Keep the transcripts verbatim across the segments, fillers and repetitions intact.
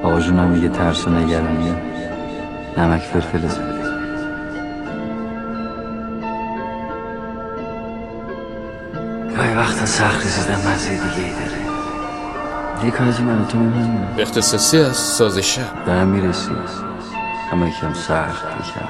آقا جونم میگه ترس و نگرانی نمک فلفل زده. گاهی وقتا سخت رسیدن مزه دیگه ای داره. یه کاری من تو میمونم اختصاصی از سازشه دارم میرسی اما یکم سخت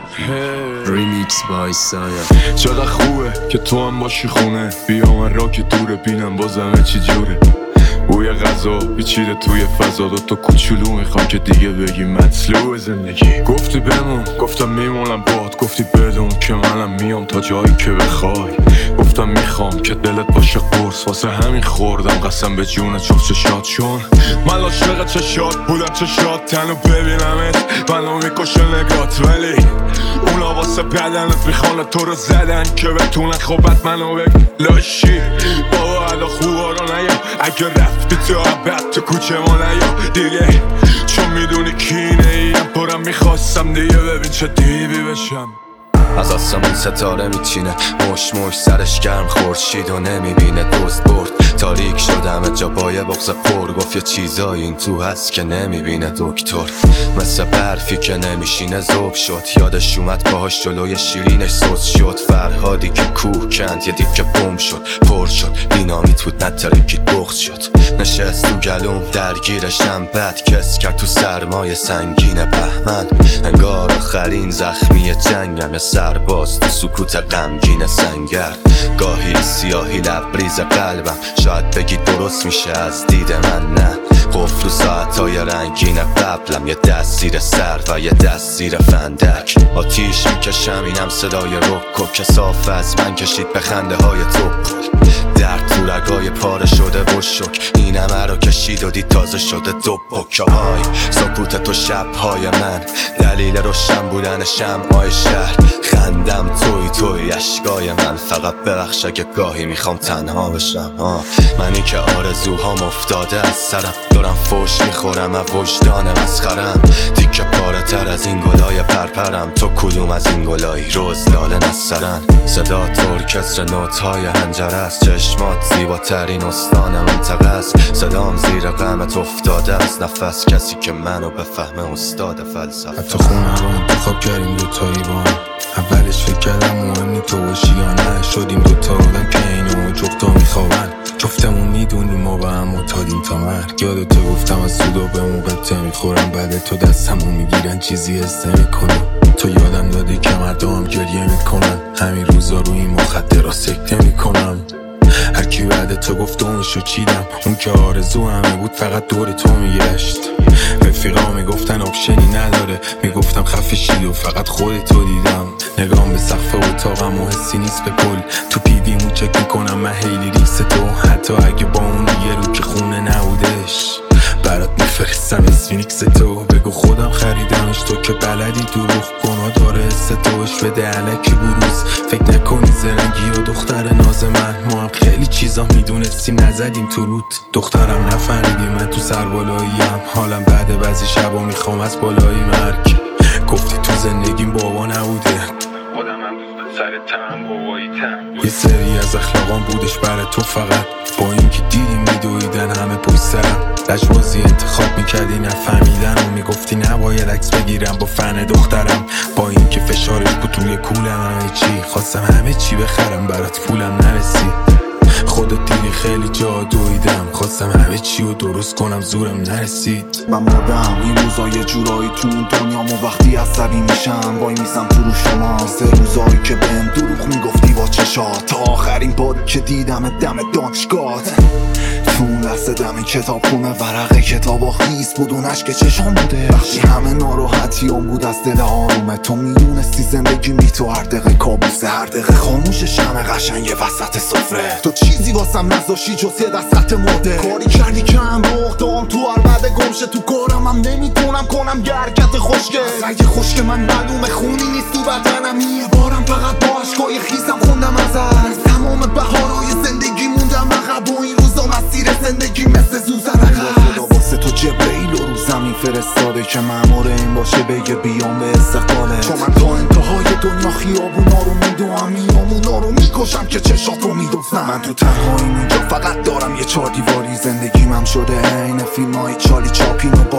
بکرد. ریمیکس بای سایا. چقدر خوبه که تو هم باشی خونه، بیا من را که دوره بینم بازمه چی جوره. بوی غذا پیچیده توی فضا، دو تا کوچولو میخوام که دیگه بگی مطلوب زندگی. گفتی بمون گفتم میمونم باد، گفتی بدون که منم میام تا جایی که بخوای. گفتم میخوام که دلت باشه قرص، واسه همین خوردم قسم به جون چفت چشات، چون من عاشق چشات بودم. چشات تنو ببینمت منو میکشه نگات، ولی اونا واسه بدنت میخوان تو رو زدن که بتونن خوبت منو بگن لاشی. بابا ادا خوبا رو نیا، اگه رفتی تو عبد تو کوچه ما نیا دیگه، چون میدونی کینه ایم پرم میخواستم دیگه ببین چه دیوی بشم. از آسمون ستاره میچینه، مش مش سرش گرم خورشید و نمیبینه. دوست برد تاریک شد همه جا با یه بغض پر، گفت یه چیزایی این تو هست که نمیبینه دکتر. مثل برفی که نمیشینه ذوب شد، یادش اومد پاهاش جلوی شیرینش سوز شد. فرهادی که کوه کند یه دیگه بوم شد، پر شد دینامیت بود نترکید بغض شد. نشست تو گلوم درگیرشم بد کس کرد تو سرمای سنگین بهمن. انگار آخرین زخمی جنگم، سرباز تو سکوت غمگین سنگر. گاهی سیاهی لبریز قلبم، شاید بگی درست میشه از دید من نه. قفل و ساعتای رنگین قبلم، یه دست زیر سر و یه دست زیر فندک. آتیش میکشم اینم صدای رکو که صاف از من کشید به خنده های تو. درد تو رگای پاره شده و شک، این همه رو کشید و دید تازه شده دو پکه های. سکوت تو شبهای من، دلیل روشن بودن شمعای شهر. خندم توی توی اشکای من، فقط ببخش اگه گاهی میخوام تنها بشم. آه. منی که آرزوهام افتاده از سرم، دارم فوش میخورم از وجدان مسخرم. دیگه پاره تر از این گلای پرپرم، تو کدوم از این گلایی روز لاله نسرن. صدا ارکستر نوت‌های حنجره است، چشمات زیباترین استان منطقه است. صدام زیر غمت افتاده است، نفس کسی که منو بفهمه استاد فلسفه. حتی خونه رو انتخاب کردیم دوتایی با هم، اولش فکر کردم مهم نی تو باشی یا نه. شدیم دوتا آدم که اینو جفتا میخوابن، جفتمون میدونیم ما با هم معتادیم تا مرگ. یادتو گفتم از سودا به موقع میخورم، بعد تو دستمو میگیرن چیزی حس نمیکنم. تو یادم دادی که مردم گریه میکنن، همین روزا رو این مخدرها سکته میکنم. هر کی بعد تو گفت اونشو چیدم، اون که آرزو همه بود فقط دور تو میگشت. رفیقا میگفتن آپشنی نداره، میگفتم خفه شید و فقط خودتو دیدم. نگام به سقف اتاقم و حسی نیست به کل، تو پیویمو چک میکنم من هیلی ریکس تو. حتی اگه با اون یه رو که خونه نبودش، برات میفرستم اسفینیکس تو. بگو خودم خریدمش، تو که بلدی دروغ گناه داره حس توش بده علکی بروز. فکر نکنی زرنگی و دختر ناز من، ما هم خیلی چیزا میدونستیم نزدیم تو رود. دخترم نفهمیدی من تو سربالاییم، حالم بعد بعضی شبا میخوام از بالای مرگ. گفتی تو زندگیم بابا نبوده، خودم هم دوست به سر تم بابایی تم. یه سری از اخلاقام بودش برای تو فقط، با اینکه دیدی میدویدن همه پشت سرم. لجبازی انتخاب میکردی نفهمیدن و میگفتی نباید عکس بگیرم با فن دخترم. با اینکه فشارش بود روی کولم همه چی، خواستم همه چی بخرم برات پولم نرسید. خودت دیدی خیلی جا دویدم، خواستم همه چی رو درست کنم زورم نرسید. من مردم این روزا یه جورایی تو اون دنیام، و وقتی عصبی میشم وای میزم تو رو شما. سه روزایی که بهم دروغ میگفتی با چشات، تا آخرین باری که دیدم دم دانشگاهت. تو اون لحظه دم کتاب خونه ورقه کتاب و خیس بود، اون عشق چشام بوده. وقتی همه ناراحتیام بود از دل آرومه، تو میدونستی زندگی می تو هر دقیقه کابوسه. هر دقیقه خاموش شمع قشنگ وسط سفره، تو چیزی واسم نذاشی جز یه دستت مرده. کاری کردی که هم روخدام تو عربده گمشه، تو کارم هم نمیتونم کنم گرکت خوشگه. رنگ خشک من معلومه خونی نیست تو بدنم، یه بارم فقط با عشقای خیسم خوندم ازت. تمام بهارای زندگی موندم عقب، و این روزا مسیر زندگی مثل زوزن عقب. خدا واسه تو جبرئیل رو زمین فرستاده که مأمور این باشه بگه بیام به استقباله. چون من تا انتهای دنیا خیابونا رو میدوام، میامونا رو میکشم که چشاتو میدوزم. من تو تنهاییم اینجا فقط دارم یه چار دیواری، زندگیم هم شده عین فیلمای چالی چاپین و بارون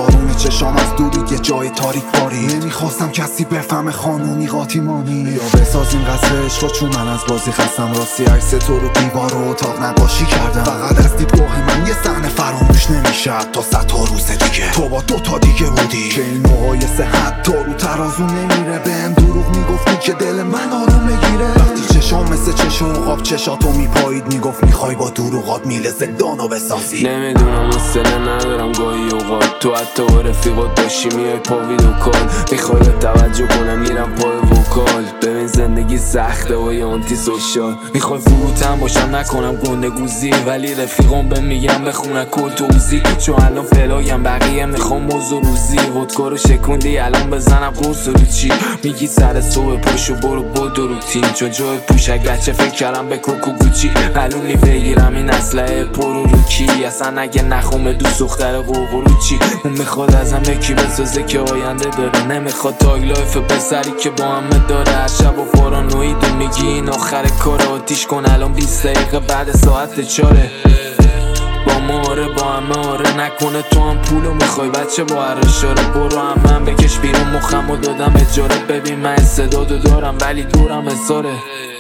چشام از دوری یه جای تاریک باری. نمیخواستم کسی بفهمه خانومی قاطیمانی. یا بسازیم قصهش رو چون من از بازی خستم. راستی عکس تو رو دیوار و اتاق نقاشی کردم. فقط از دیدگاه من یه صحنه فراموش نمیشه تا صد تا روز دیگه تو با دو تا دیگه بودی. که این مقایسه حتی رو ترازو نمیره. بهم دروغ میگفتی که دل من آروم میگیره. وقتی چشام مثل چشم خواب چشاتو میپایید میگفت میخوای با دروغات میله زندانو بسازی. نمیدونم حوصله ندارم گاهی اوقات تو حتی با رفیقات باشی میای پا ویدو کال. میخوای توجه کنم میرم پای وکال. ببین زندگی سخته و یه آنتی سوشال. میخوای فروتم باشم نکنم گنده گوزی ولی رفیقام به میگم بخونن کل توزی. چون الان فلایم بقیه میخوام موضوع روزی. ودکا رو شکوندی الان بزنم قرص رو چی. میگی سر صبح پاشو برو بدو روتین. چون جای پوشک بچه فکر کردم به کوکو گوچی. الونی بگیرم این اسلحه پرو رو کی. اصلا اگه نخومه دوست دختر قوقرو چی. اون میخواد ازم یکی بسازه که آینده داره. نمیخواد تاگ لایف پسری که با همه داره. هر شب و پارانوید میگی این آخر کار. آتیش کن الان بیست دقیقه بعد ساعت چاره. با ماره با همه آره نکنه تو هم پولو میخوای بچه با هر اشاره. برو هم من بکش بیرون مخمو دادم اجاره. ببین من استعدادو دارم ولی دورم حساره.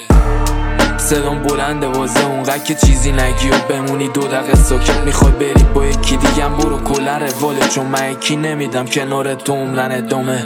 صدام بلنده واسه اونقدر که چیزی نگی و بمونی دو دقیقه ساکت. میخوای بری با یکی دیگم برو کلا رواله. چون من یکی نمیدم کنار تو عمرن ادامه.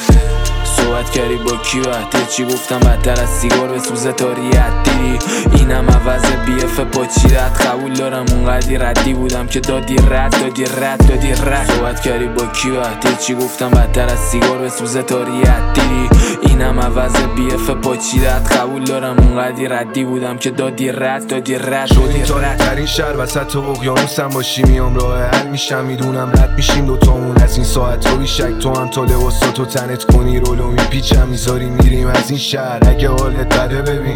صحبت کردی با کی وقتی چی گفتم بدتر از سیگار به سوزه تاریت دیری. اینم عوض بی اف با چی رد قبول دارم اونقدی ردی بودم که دادی رد دادی رد دادی رد. صحبت کردی با کی وقتی چی گفتم بدتر از سیگار به سوزه تاریت دیری. اینم عوض بی اف با چی رد قبول دارم اونقدی ردی بودم که دادی رد دادی رد شدی تو رهترین شهر وسط اقیانوسم باشی میام راه حل میشم. میدونم رد میشیم دوتامون از این ساعت رو بیشک. تو هم تا لباساتو تنت کنی رولو میپیچم میذاری میریم از این شهر. اگه حالت بده ببین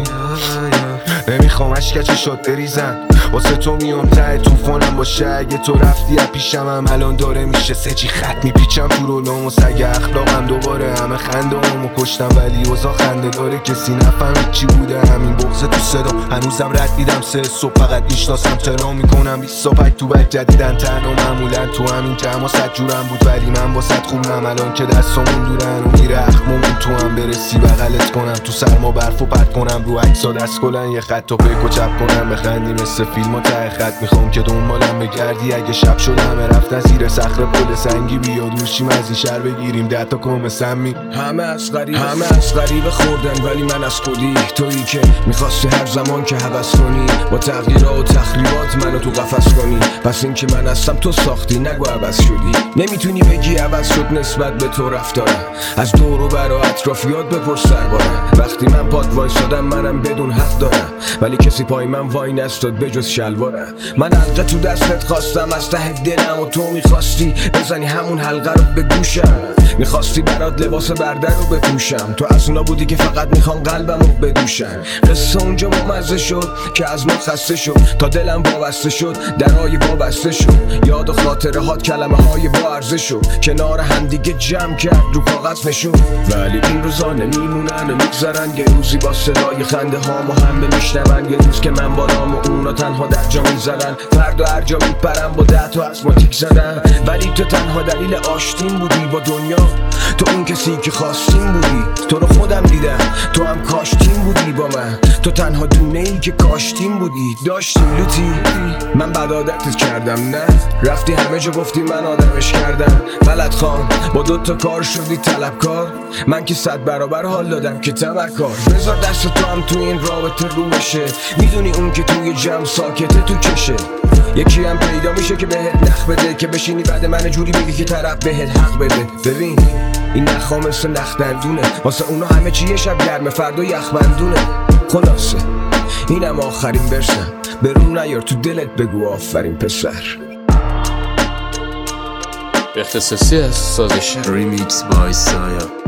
نمیخوام اشکچی شد بریزم. واسه تو میام ته توفانم باشه. اگه تو رفتی از پیشم هم الان داره میشه سجی خط میپیچم تو رولام و سگ اخلاقم. دوباره همه خنده همو کشتم ولی اوضاع خنده داره. کسی نفهمید چی بوده همین بغضه تو صدا. هنوزم رد دیدم سه صبح فقط میشناسم ترا میکنم بیست پک تو بک جدیدن تنها معمولا تو همین جمع صد جورم بود ولی من با صد خوبم. الان که دستامون دورن و میره اخممون تو هم برسی بغلت کنم. تو سرما برف و پرت کنم رو عکسا دست کلن. یه خط و پیک و چپ کنم بخندی مثل فیلم و ته خط. میخوام که دنبالم بگردی اگه شب شد همه رفتن زیر صخره پل سنگی. بیا دوشیم از این شهر بگیریم ده تا کم سمی. همه از غریب همه از غریبه خوردن ولی من از خودی. تویی که میخواستی هر زمان که هوس کنی با تغییرات و تخریبات منو تو قفس کنی. پس این که من هستم تو ساختی نگو عوض شدی. نمیتونی بگی عوض شد نسبت به تو رفتارم. از دور و بر و اطرافیات بپرس دربارم. وقتی من پاد وایسادم منم بدون حق دارم ولی کسی پای من وای نستاد بجز شلوارم. من حلقه تو دستت خواستم از ته دلم و تو میخواستی بزنی همون حلقه رو به گوشم. میخواستی برات لباس برده رو بپوشم. تو از اونا بودی که فقط میخوام قلبم رو بدوشم. قصه اونجا مزه شد که از ما خسته شد تا دلم وابسته شد درای وابسته شد. یاد و خاطره هات کلمه های با ارزش شد کنار هم دیگه جمع کرد رو کاغذ نشون. ولی این روزا نمیمونن و میگذرن. یه روزی با صدای خنده هامو هم میشنون. یه روز که من بالام و اونا تنها در جا میزدن. فردا هر جا میپرم با ده تا از ما تیک زدن. ولی تو تنها دلیل آشتین بودی با دنیا. تو اون کسی که خواستیم بودی. تو رو خودم دیدم تو هم کاشتیم بودی با من. تو تنها دونه ای که کاشتیم بودی. داشتیم لوتی من بد عادتت کردم نه. رفتی همه جا گفتی من آدمش کردم. غلط خان با دوتا کار شدی طلبکار. من که صد برابر حال دادم که تمکار. بذار دست تو هم تو این رابطه رو بشه. میدونی اون که توی جمع ساکته تو کشه. یکی هم پیدا میشه که بهت نخ بده که بشینی بعد من جوری بگی که طرف بهت حق بده. ببین این نخا مثل نخ دندونه. واسه اونا همه چی یه شب گرمه فردا یخبندونه. خلاصه اینم آخرین برسم. برون نیار تو دلت بگو آفرین پسر. اختصاصی از سازش Remix by Saya.